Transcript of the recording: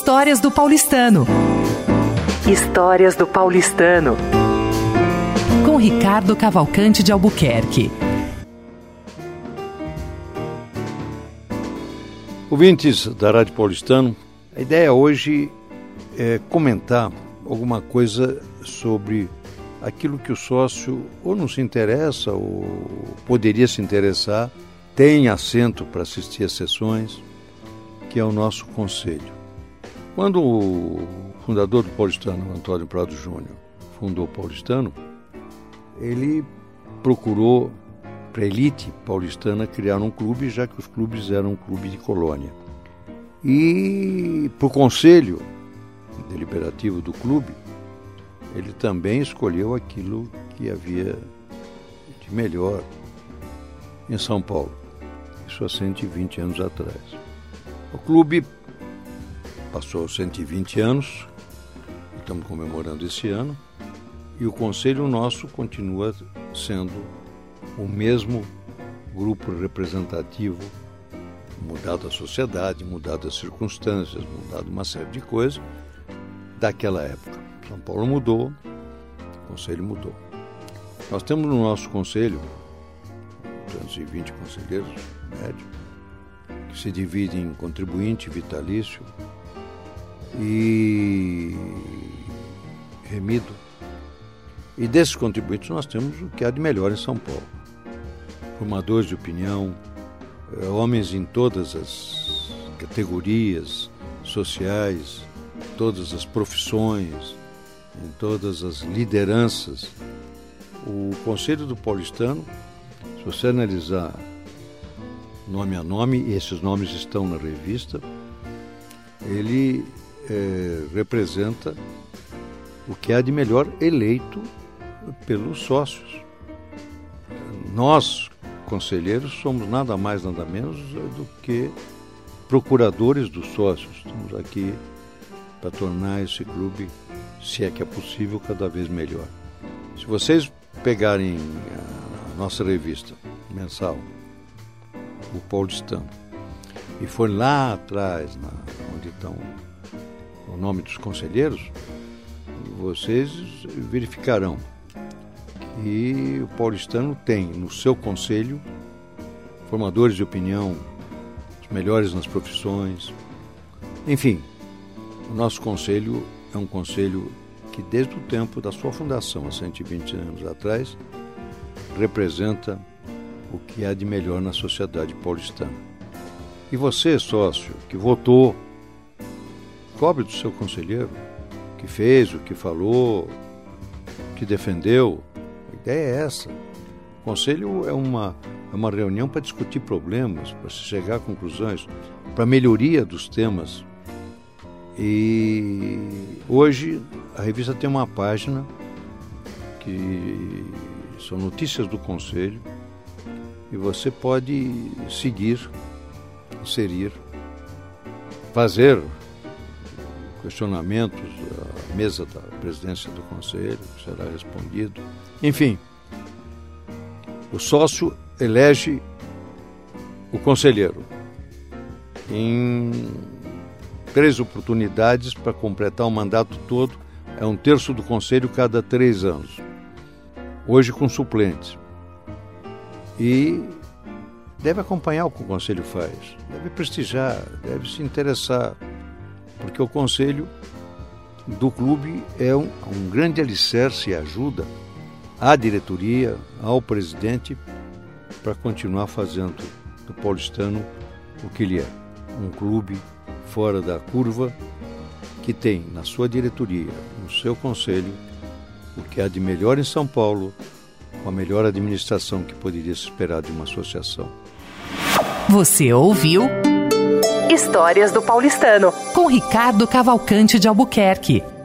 Histórias do Paulistano. Histórias do Paulistano. Com Ricardo Cavalcante de Albuquerque. Ouvintes da Rádio Paulistano, a ideia hoje é comentar alguma coisa sobre aquilo que o sócio ou não se interessa ou poderia se interessar, tem assento para assistir às sessões, que é o nosso conselho. Quando o fundador do Paulistano, Antônio Prado Júnior, fundou o Paulistano, ele procurou para a elite paulistana criar um clube, já que os clubes eram um clube de colônia. E para o conselho deliberativo do clube, ele também escolheu aquilo que havia de melhor em São Paulo, isso há 120 anos atrás. O clube passou 120 anos, estamos comemorando esse ano, e o conselho nosso continua sendo o mesmo grupo representativo, mudado a sociedade, mudado as circunstâncias, mudado uma série de coisas daquela época. São Paulo mudou, o conselho mudou. Nós temos no nosso conselho 220 conselheiros, médio, que se dividem em contribuinte, vitalício e remido. E desses contribuintes nós temos o que há de melhor em São Paulo. Formadores de opinião, homens em todas as categorias sociais, todas as profissões, em todas as lideranças. O Conselho do Paulistano, se você analisar nome a nome, e esses nomes estão na revista, ele representa o que há de melhor eleito pelos sócios. Nós, conselheiros, somos nada mais, nada menos do que procuradores dos sócios. Estamos aqui para tornar esse clube, se é que é possível, cada vez melhor. Se vocês pegarem a nossa revista mensal, o Paulistano, e forem lá atrás, onde estão o nome dos conselheiros, vocês verificarão que o Paulistano tem no seu conselho formadores de opinião, os melhores nas profissões. Enfim, o nosso conselho é um conselho que desde o tempo da sua fundação, há 120 anos atrás, representa o que há de melhor na sociedade paulistana. E você, sócio, que votou, cobre do seu conselheiro, o que fez, o que falou, o que defendeu. A ideia é essa. O conselho é uma reunião para discutir problemas, para se chegar a conclusões, para melhoria dos temas. E hoje a revista tem uma página que são notícias do conselho e você pode seguir, inserir, fazer questionamentos à mesa da presidência do conselho, que será respondido. Enfim, o sócio elege o conselheiro em 3 oportunidades para completar o mandato todo. É 1/3 do conselho cada 3 anos. Hoje com suplentes. E deve acompanhar o que o conselho faz, deve prestigiar, deve se interessar, porque o conselho do clube é um grande alicerce e ajuda à diretoria, ao presidente, para continuar fazendo do Paulistano o que ele é, um clube fora da curva, que tem na sua diretoria, no seu conselho, o que há de melhor em São Paulo, com a melhor administração que poderia se esperar de uma associação. Você ouviu Histórias do Paulistano, com Ricardo Cavalcante de Albuquerque.